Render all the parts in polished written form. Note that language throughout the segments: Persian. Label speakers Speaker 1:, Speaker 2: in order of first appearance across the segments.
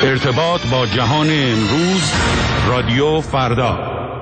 Speaker 1: ارتباط با جهان امروز، رادیو فردا.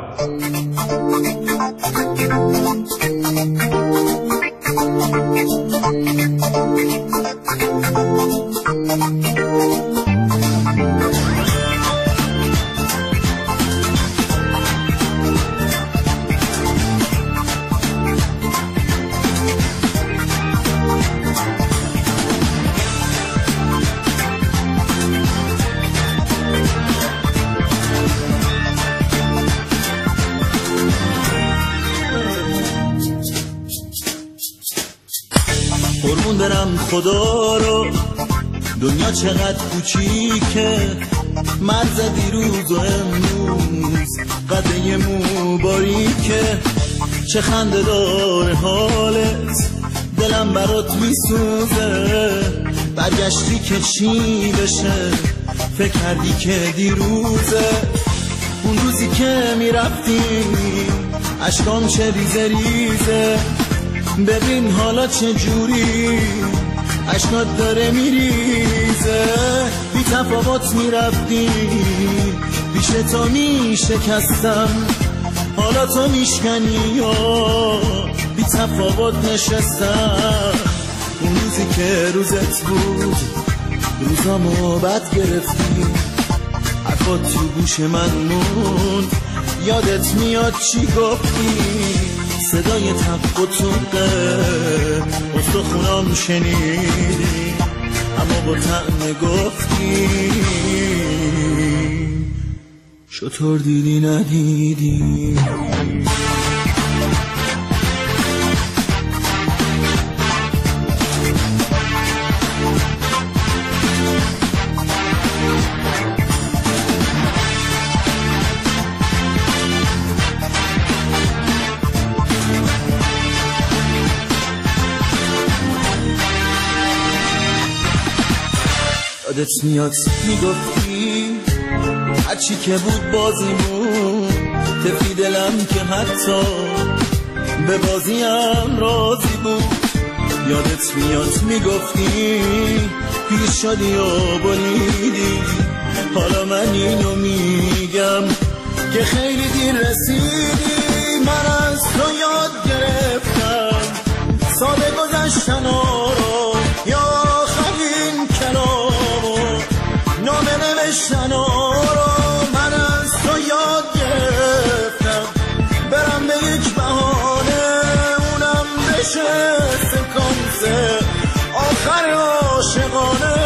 Speaker 2: قربون برم خدا رو، دنیا چقدر کوچیکه، مرز دیروز و امروز قده مو باریکه. چه خنده داره حالت، دلم برات میسوزه، برگشتی که چی بشه، فکر کردی که دیروزه. اون روزی که میرفتی اشکام چه ریزه ریزه، ببین حالا چه جوری اشکات داره میریزه. بی تفاوت میرفتی پیش تو میشکستم، حالا تو میشکنی یا بی تفاوت نشستم. اون روزی که روزت بود روزامو بد گرفتی، حرفات تو گوش من موند، یادت میاد چی گفتی، صدای تق و توقه استخونام شنیدی، اما با طعم گفتی چطور دیدی ندیدی. یادت میاد میگفتی هرچی که بود بازیمون، تفی دلم که حتی به بازیم راضی بود. یادت میاد میگفتی پیر شدی و بریدی، حالا من اینو میگم که خیلی دیر رسیدی. من از تو یاد گرفتم ساده گذشتن رو، یا خواهیم کلامو نامه نوشتن رو. من از تو یاد گرفتم برم به یک بهانه، اونم بشه سکانس آخر عاشقانه.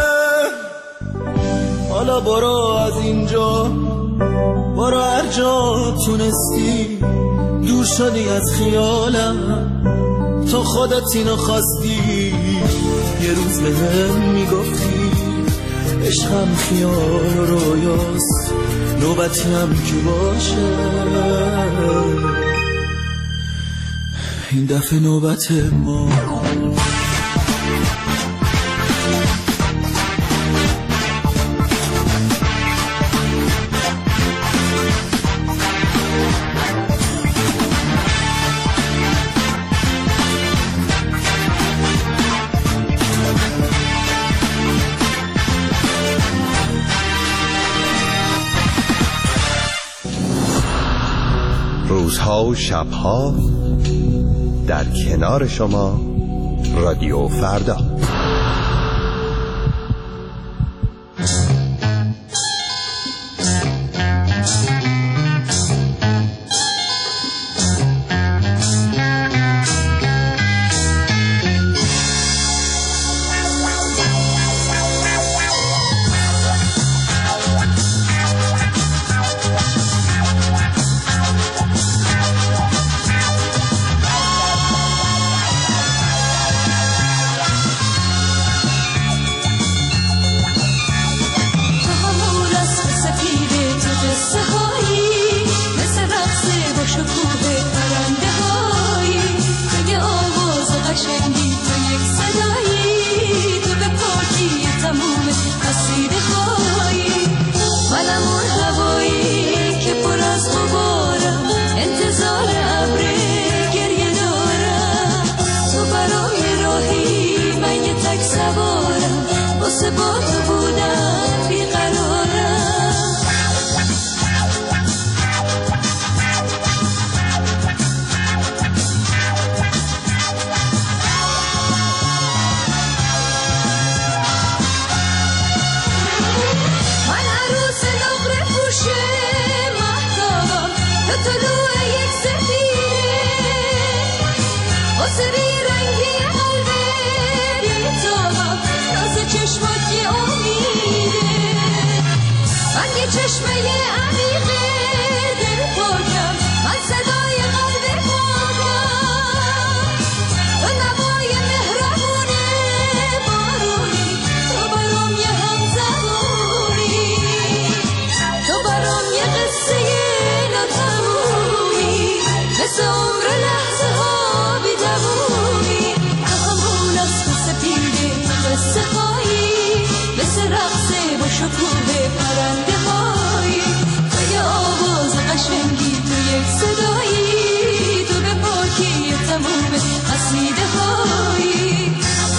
Speaker 2: حالا برو از اینجا، برو هر جا تونستی، دور شدی از خیالم، تو خودت اینو خواستی. یه روز بهم میگفتی عشقم خیال و رویاست، نوبتی هم که باشه، این دفعه نوبت ما.
Speaker 3: روزها و شبها در کنار شما، رادیو فردا.
Speaker 4: واسه با تو بودم بیقرار. شکوه پرنده هایی، تو یه آواز قشنگی، تو یک صدایی، تو به پاکی تموم قصیده هایی.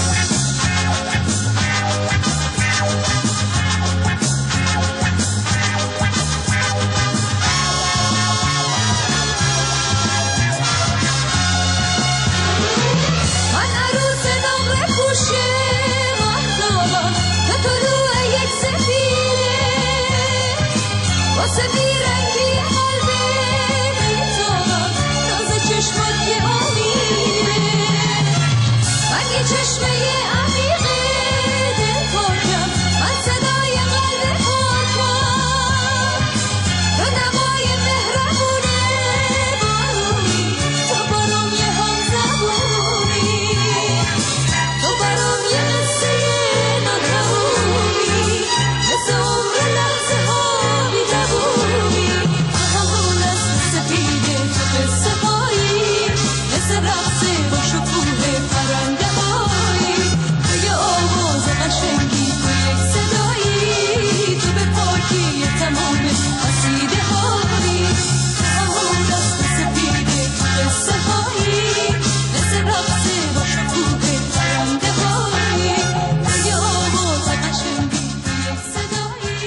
Speaker 4: من عروس نقره پوشه مهتابم، تا طلوع یک سفیده، واسه بیرنگی قلبه بیتابم، ناز چشمات یه امیده. من یه چشمه عمیقه دل پاکم، من صدای قلب پاکم، تو نوای مهربونه بارونی، تو برام یه هم زبونی، تو برام یه قصه ناتمومی، مثل عمر لحظه ها بی دوومی. همون از سفیده تو قصه هایی، مثل رقص با شکوه پرنده هایی، تو یه آواز قشنگی، تو یک صدایی، تو به پاکی تمام قصیده هایی. همون از سفیده تو قصه هایی، مثل رقص با شکوه پرنده هایی، تو یه آواز قشنگی، تو یک صدایی.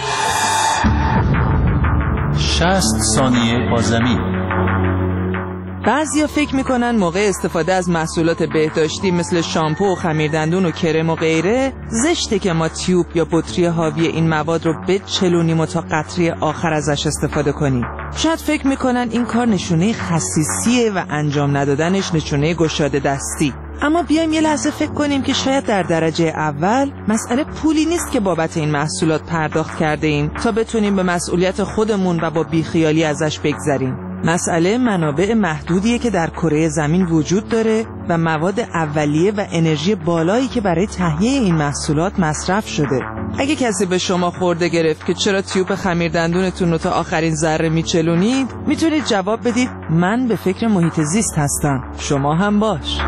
Speaker 5: 60 ثانیه با زمین.
Speaker 6: بعضیا فکر میکنن موقع استفاده از محصولات بهداشتی مثل شامپو و خمیردندون و کرم و غیره زشته که ما تیوب یا بطری حاوی این مواد رو بچلونیم و تا قطره آخر ازش استفاده کنیم. شاید فکر میکنن این کار نشونه خسیسیه و انجام ندادنش نشونه گشاده دستی. اما بیایم یه لحظه فکر کنیم که شاید در درجه اول مسئله پولی نیست که بابت این محصولات پرداخت کرده ایم تا بتونیم به مسئولیت خودمون و با بیخیالی ازش بگذریم. مسئله منابع محدودیه که در کره زمین وجود داره و مواد اولیه و انرژی بالایی که برای تهیه این محصولات مصرف شده. اگه کسی به شما خورده گرفت که چرا تیوب خمیردندونتون رو تا آخرین ذره میچلونید، میتونید جواب بدید من به فکر محیط زیست هستم، شما هم باش.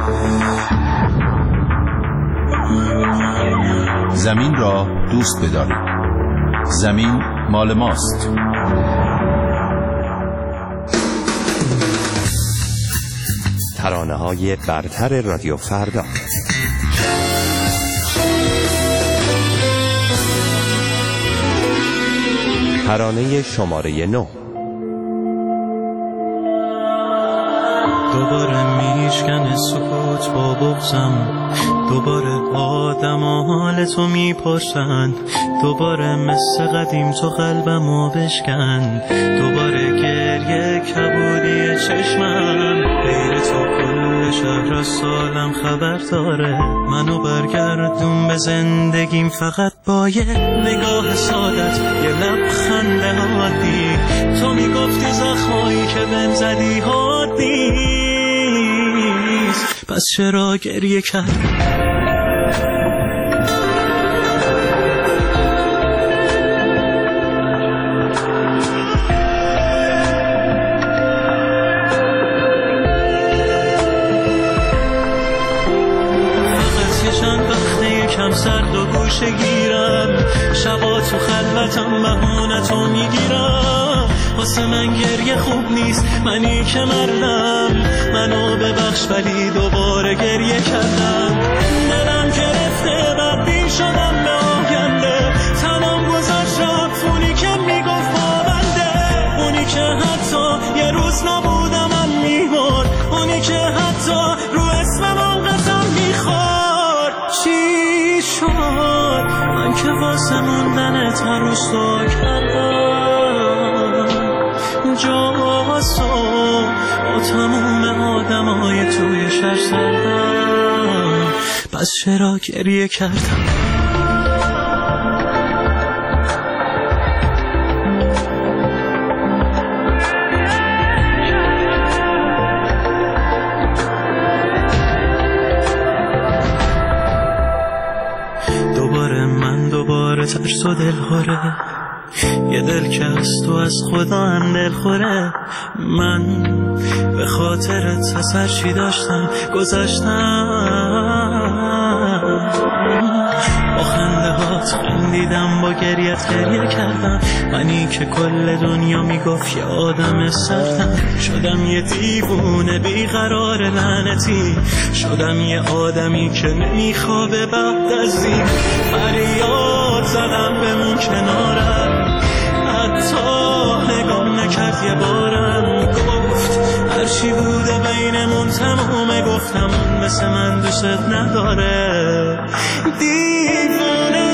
Speaker 5: زمین را دوست بدارید. زمین مال ماست.
Speaker 3: ترانه‌های برتر رادیو فردا. ترانه شماره 9.
Speaker 2: دوباره میشکنه سکوت با بغضم، دوباره آدم حال تو میپرسن، دوباره مثل قدیم تو قلبمو بشکن، دوباره گریه کبودی چشمم، غیر تو کل شهر از سالم خبر داره، منو برگردون به زندگیم فقط با یه نگاه سادت، یه لبخند عادی. تو میگفتی زخمایی که بهم زدی حادی، پس چرا گریه کردی؟ کم سرد و گوشه گیرم، شبا تو خلوتم بهونتو میگیرم، واسه من گریه خوب نیست، منی که مردم، منو ببخش ولی دوباره گریه کردم، دلم گرفته بدبین شدم به آینده، تنم گذاشت رفت اونی که میگفت پابنده، اونی که حتی یه روز نبودم من میمرد، اونی که حتی رو اسمم قسم میخورد. چی شد من که واسه موندنت هر روز تو کردم جاسو با تموم آدمای توی شهر سردم، پس چرا گریه کردم؟ دوباره ترس و دلخوره، یه دل که از تو از خدا هم دلخوره، من به خاطرت اثر چی داشتم گذاشتم، با خنده هات خندیدم، با گریت گریه کردم. منی که کل دنیا میگفت یه آدم سردم. شدم یه دیوونه بیقرار لعنتی، شدم یه آدمی که نمیخوابه بعد از این. فریاد زدم بمون کنارم، حتی نگام نکرد یه بارم. گفت هرچی بوده بینمون تمومه، گفتم اون مثل من دوست نداره. دیوونه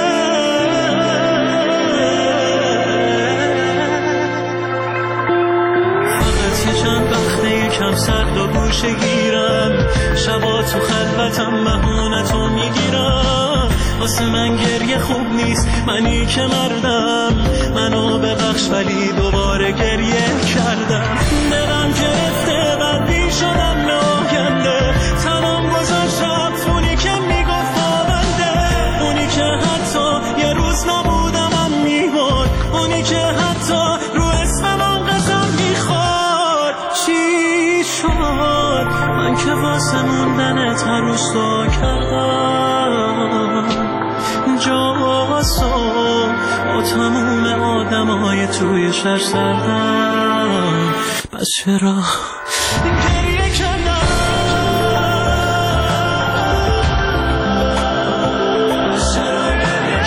Speaker 2: فقط یه چند وقته یکم سرد و گوشه گیرم، شبا تو خلوتم بهونه تو میگیرم. واسه من گریه خوب نیست، منی که مردم. منو ببخش ولی دوباره گریه کردم. دلم گرفته بدبین شدم به آینده، تنم گذاشت رفت اونی که میگفت آونده. اونی که حتی یه روز نبودمم میبود، اونی که حتی رو اسم من قسم میخورد. چی شد من که واسه موندنت هر روز دعا کردم؟ جاسو با تموم آدمای توی شهر سردم، بس چرا گریه کردم؟ بس چرا گریه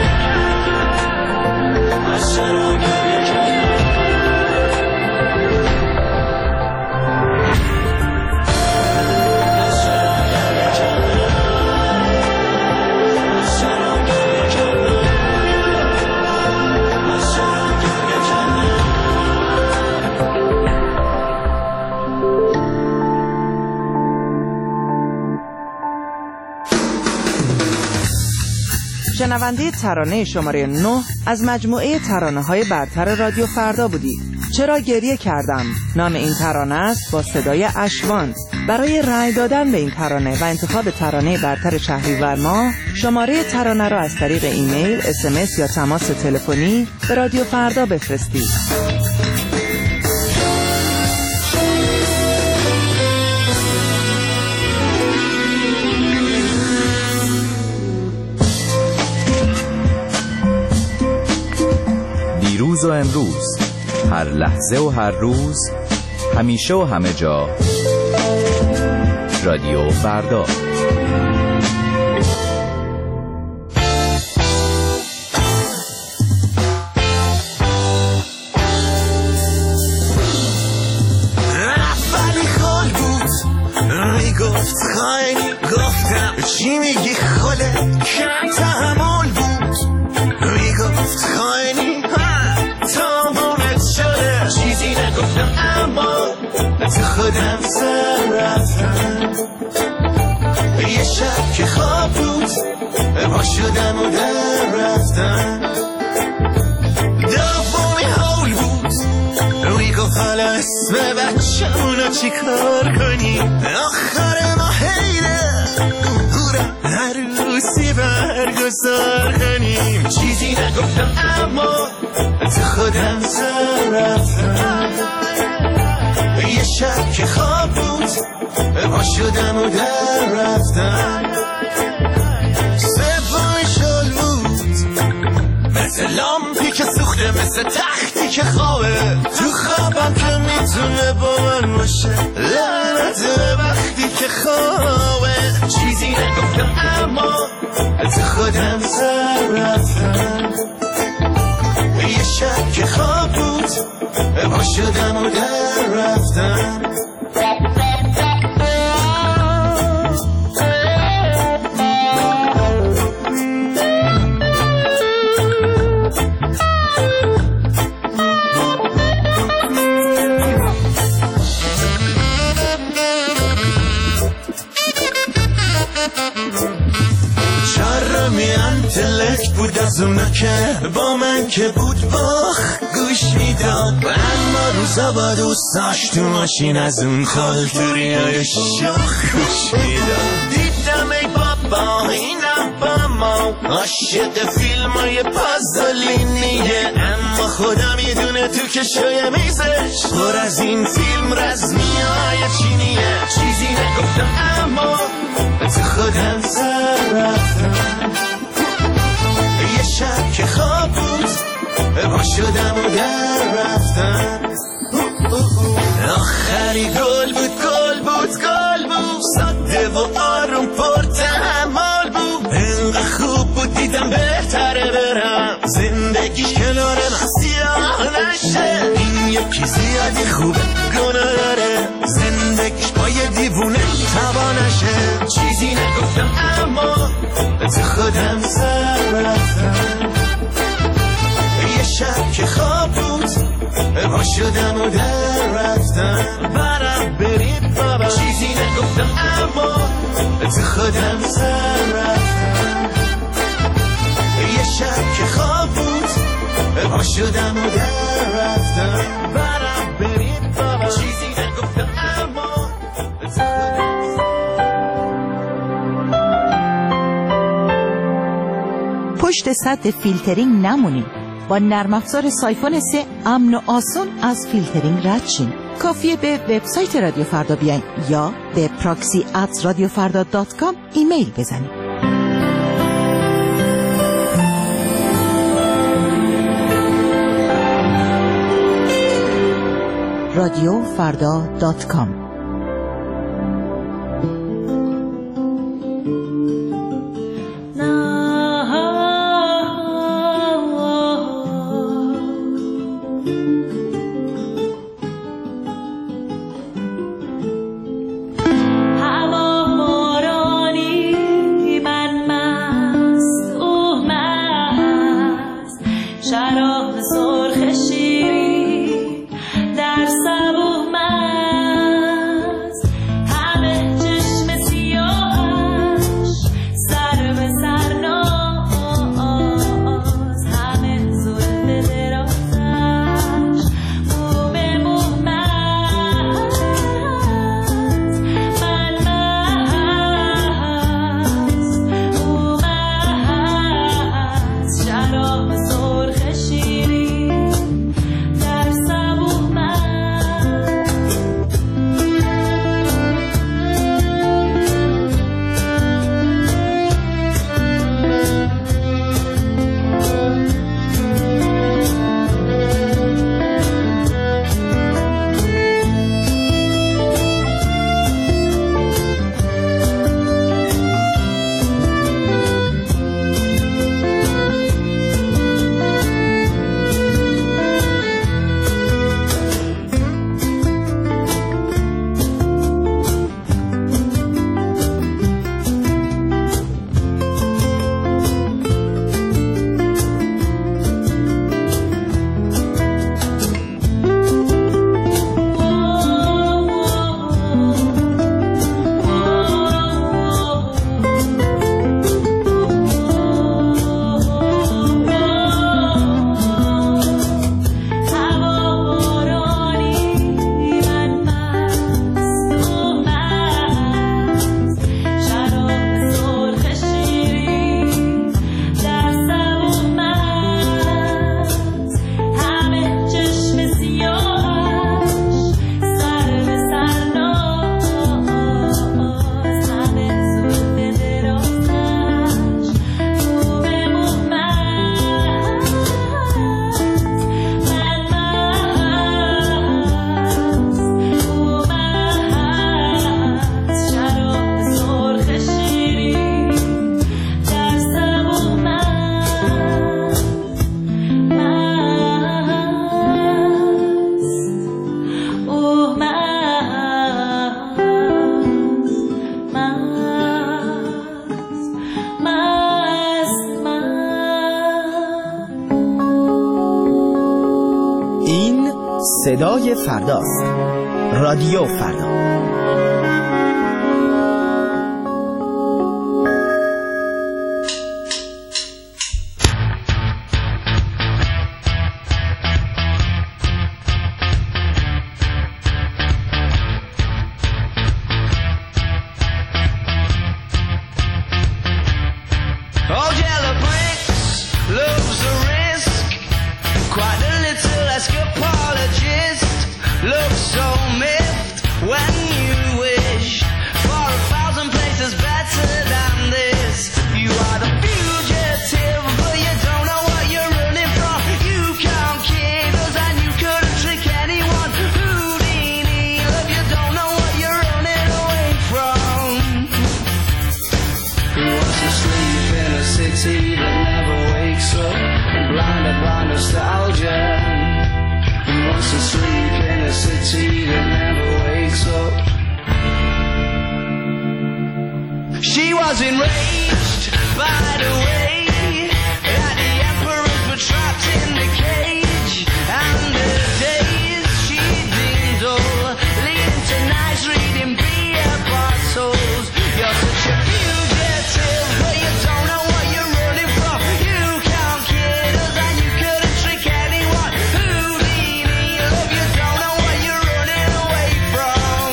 Speaker 2: کردم؟ بس چرا گریه کردم؟
Speaker 6: شنونده ترانه شماره 9 از مجموعه ترانه‌های برتر رادیو فردا بودید. چرا گریه کردم نام این ترانه است، با صدای اشوان. برای رأی دادن به این ترانه و انتخاب ترانه برتر شهریور ماه، شماره ترانه را از طریق ایمیل، SMS یا تماس تلفنی به رادیو فردا بفرستید.
Speaker 5: دیروز و امروز، هر لحظه و هر روز، همیشه و همه جا، رادیو فردا.
Speaker 2: اولی خال بود میگفت خیلی، گفتم چی میگی خاله، کم تحمل بود میگفت خیلی، تمامت شده چیزی نگفتم، اما تو خودم سر رفتم. یه شب که خواب بود پا شدم و در رفتم. دومی حول بود میگفت حالا اسم بچه‌مونو چی کار کنی، آخر ما حیره گورم هر روزی برگزار کنیم. چیزی نگفتم اما تو خودم سر رفتم. یه شب که خواب بود پا شدم و در رفتم. سومی شل بود مثل لامپی که سوخته، مثل تختی که خوابه تو خوابم که میتونه با من باشه، لعنت وقتی که خوابه. چیزی نگفتم اما تو خودم سر رفتم. یه شب که خواب بود پا شدم و در رفتم. انتلکت بود از اونا که با من که بود باخ گوش میداد، اما روزا با دوستاش تو ماشین از اون خالتوریای شاخ گوش میداد. دیدم ای بابا اینم با ما عاشق فیلمای پازولینیه، اما خودم یه دونه تو کشوی میزش پر از این فیلم رزمیای چینیه. چیزی نگفتم اما تو خودم سر رفتم. وا شدم و در رفتم. آخری گل بود ساده و آروم پر تحمل بود. اینقدر خوب بود دیدم بهتره برم زندگیش کنار من سیاه نشه. این یکی زیادی خوبه گناه داره زندگیش با یه دیوونه توانشه. چیزی نگفتم اما تو خودم سر رفتم. یه شب که خواب بود وا شدم و در رفتم. برم بریم بابا چیزی نگفتم اما تو خودم سر رفتم. یه شب که خواب بود وا شدم و در رفتم. برم بریم بابا چیزی نگفتم اما تو خودم.
Speaker 7: پشت سد فیلترینگ نمونیم. با نرم افزار سایفون 3 امن و آسون از فیلترینگ رد شین. کافیه به وبسایت رادیو فردا بیاین یا به proxy@radiofarda.com ایمیل بزنید. radiofarda.com.
Speaker 8: صدای فرداست. رادیو فردا.
Speaker 2: When
Speaker 9: by nostalgia. He wants to sleep in a city that never wakes up. She was enraged by the way that the emperors were trapped in the cage, and the days she deemed dull, leading to nights reading beer bottles. You're such a fugitive, but you don't know what you're running from. You can't kid us and you couldn't trick anyone. Houdini, love, you don't know what you're running away from.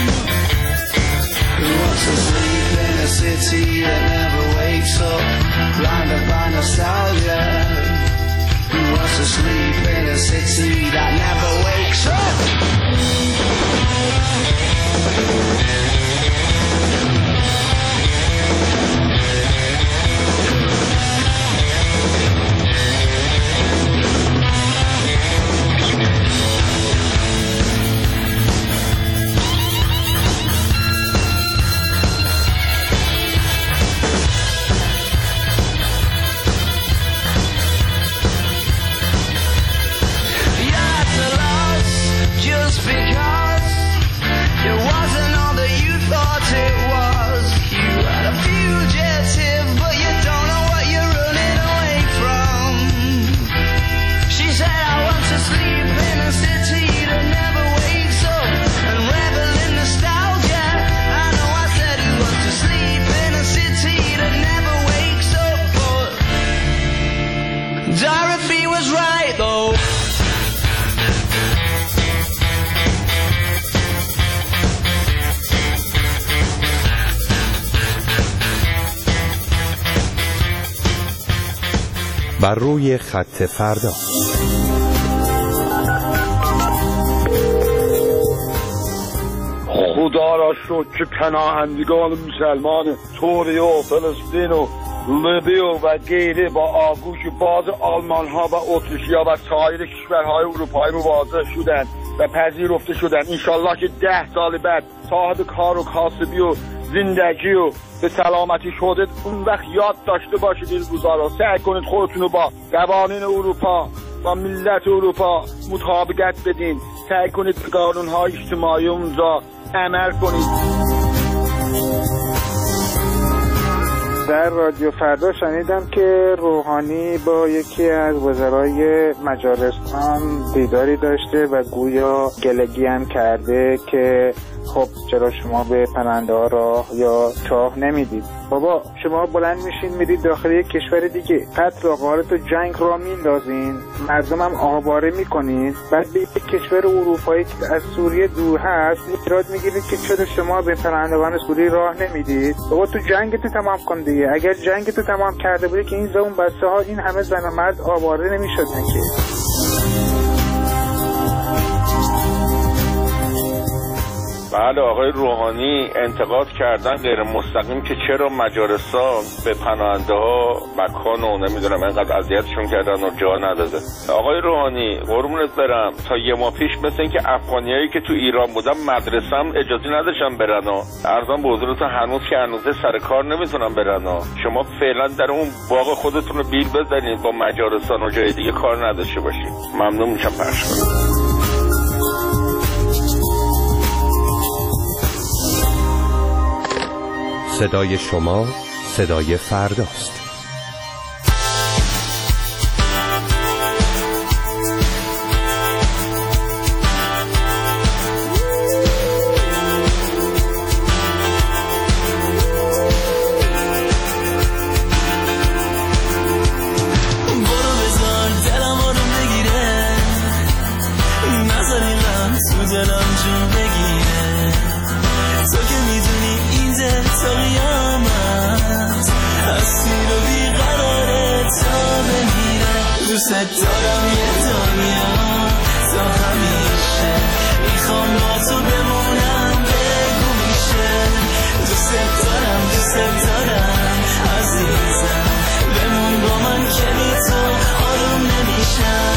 Speaker 9: Who wants to sleep in a city that never wakes up, blinded by nostalgia? Who wants to sleep in a city that never wakes up? Just because it wasn't all that you thought it was. You are a fugitive, but you don't know what you're running away from. She said, I want to sleep in a city that never wakes up and revel in nostalgia. I know I said he wants to sleep in a city that never wakes up, but Dorothy was right though.
Speaker 3: بر روی خط فردا.
Speaker 10: خدا را شکر که پناهندگان مسلمان سوریه و فلسطین و لیبی و غیره با آغوش باز آلمان ها و اتریشیا و سایر کشورهای اروپایی مواجه شدند و پذیرفته شدند. انشالله که 10 سال بعد صاحب کار و کاسبی و زندگی و به سلامتی شده، اون وقت یاد داشته باشید این روزا رو. سعی کنید خودتون رو با قوانین اروپا با ملت اروپا مطابقت بدین. سعی کنید به قانون‌های اجتماعی اونجا عمل کنید.
Speaker 11: در رادیو فردا شنیدم که روحانی با یکی از وزرای مجارستان دیداری داشته و گویا گلگی هم کرده که خب چرا شما به پرنده ها راه یا چاه نمیدید؟ بابا شما بلند میشین میرید داخل یک کشور دیگه، قتل و غارت و جنگ را میندازین، مردم هم آواره میکنین، بعد به یک کشور اروپایی که از سوریه دور هست ایراد میگیرید که چرا شما به پرندگان سوریه راه نمیدید؟ بابا تو جنگتو تمام کن دیگه. اگر جنگتو تمام کرده بودی که این زبون بسته ها این همه زن و مرد آواره نمیشدن که.
Speaker 12: بله آقای روحانی انتقاد کردن غیر مستقیم که چرا مجارستان به پناهنده ها مکان و نمیدونم اینقدر اذیتشون کردن و جا نداده. آقای روحانی قربونت برم، تا یه ماه پیش مثل این که افغانیایی که تو ایران بودن مدرسه هم اجازه نداشتن برن و ارزان به حضورتون هنوز که هنوزه سر کار نمیتونن برن و شما فعلا در اون باغ خودتون رو بیل بزنید با مجارستان و جای دیگه کار نداشته باشید. ممنون میشم پخش کنم.
Speaker 3: صدای شما صدای فرداست.
Speaker 2: دوست دارم یه دنیا تا همیشه، میخوام با تو بمونم بگو میشه. دوست دارم عزیزم، بمون با من که بی تو آروم نمیشم.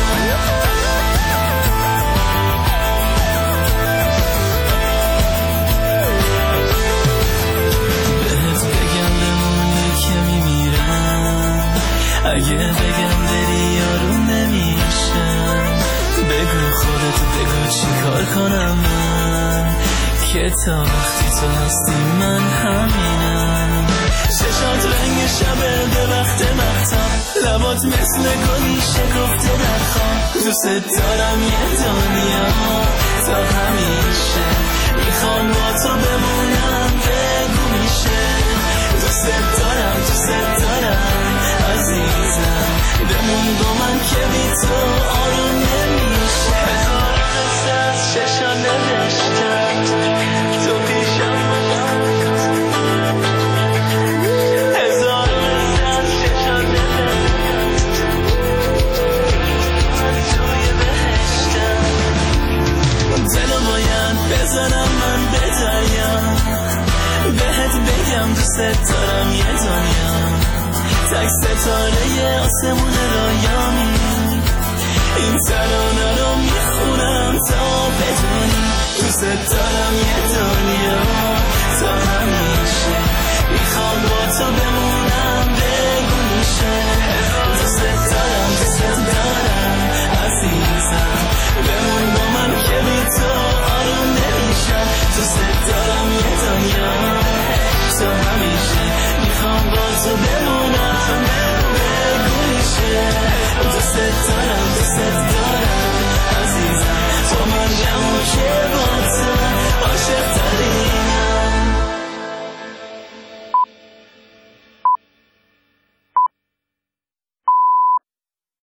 Speaker 2: بهت بگم بمونی که میمیرم، اگه بگم بری یارو نمیشم. بگو خودت بگو چی کار کنم من که تا وقتی تو هستی من همینم. چشات رنگ شبه به وقت مختم، لبات مثل گلی شکفته در خواب. دوست دارم یه دنیا تا همیشه، میخوام با تو بمونم بگو میشه. دوست دارم عزیزم، بمون با من که بی تو آروم نمیشه. هزار قصه از چشا نوشتم تو پیشم، هزار قصه از چشا نوشتم توی بهشتم. دلو باید بزنم من به دریا، بهت بگم دوست دارم یه دنیا، تک ستاره آسمون رایامی. این ترانه رو میخونم تا بدونی دوست دارم یه دنیا.